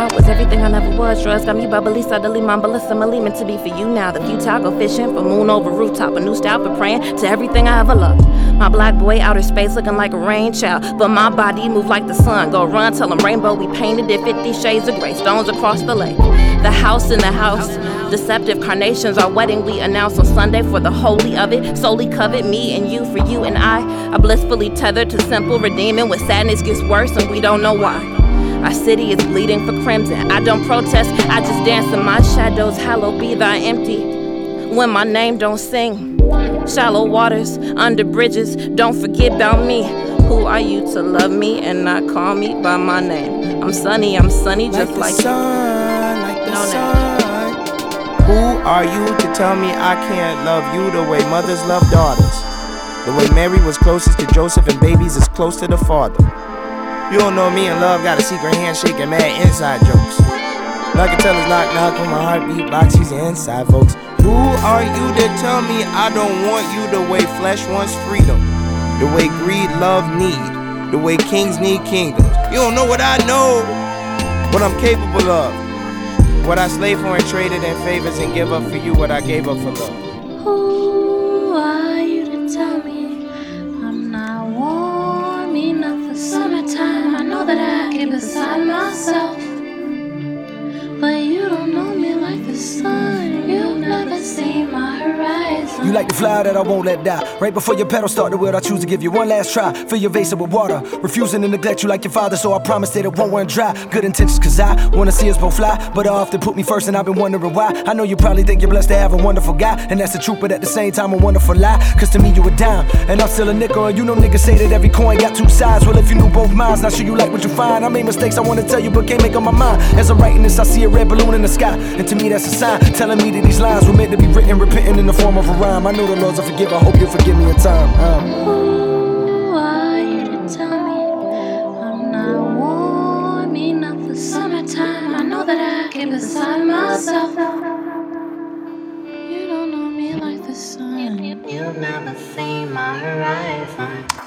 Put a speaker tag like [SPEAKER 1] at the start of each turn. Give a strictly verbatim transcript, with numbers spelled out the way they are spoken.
[SPEAKER 1] love was everything I never was. Drugs got me bubbly, suddenly my Melissa meant to be for you now. The futile go fishing for moon over rooftop, a new style for praying to everything I ever loved. My black boy outer space looking like a rain child, but my body move like the sun. Go run, tell him rainbow we painted it, fifty shades of gray, stones across the lake. The house in the house, deceptive carnations. Our wedding we announced on Sunday for the holy of it. Solely covet me and you for you and I. Are blissfully tethered to simple redeeming. When sadness gets worse and we don't know why. Our city is bleeding for crimson. I don't protest, I just dance in my shadows. Hallowed be thy empty when my name don't sing. Shallow waters, under bridges, don't forget about me. Who are you to love me and not call me by my name? I'm sunny, I'm sunny just
[SPEAKER 2] like,
[SPEAKER 1] like
[SPEAKER 2] the sun, like the
[SPEAKER 1] no
[SPEAKER 2] sun. Who are you to tell me I can't love you the way mothers love daughters? The way Mary was closest to Joseph and babies is close to the father. You don't know me and love got a secret handshake and mad inside jokes. I can tell it's knock knock when my heartbeat blocks these inside folks. Who are you to tell me I don't want you the way flesh wants freedom? The way greed, love, need. The way kings need kingdoms. You don't know what I know, what I'm capable of. What I slave for and traded in favors and give up for you what I gave up for love.
[SPEAKER 3] Who are you to tell me I'm not warm enough for summertime? I know that I get beside myself, but you don't know me like the sun. You've never seen my horizon.
[SPEAKER 4] You like the flower that I won't let die. Right before your petals start to wilt, I choose to give you one last try. Fill your vase up with water, refusing to neglect you like your father. So I promise that it won't run dry. Good intentions cause I wanna see us both fly, but I often put me first and I've been wondering why. I know you probably think you're blessed to have a wonderful guy, and that's the truth, but at the same time a wonderful lie. Cause to me you a dime, and I'm still a nickel. And you know niggas say that every coin got two sides. Well if you knew both minds, not sure you like what you find. I made mistakes I wanna tell you but can't make up my mind. As I'm writing this I see a red balloon in the sky, and to me that's a sign telling me that these lines were meant to be written, repenting in the form of a rhyme. I know the Lord's a forgive, I hope you'll forgive me in time. um.
[SPEAKER 3] Who are you to tell me I'm not warm enough for summertime? I know that I get beside myself. You don't know me like the sun. You've never seen my horizon.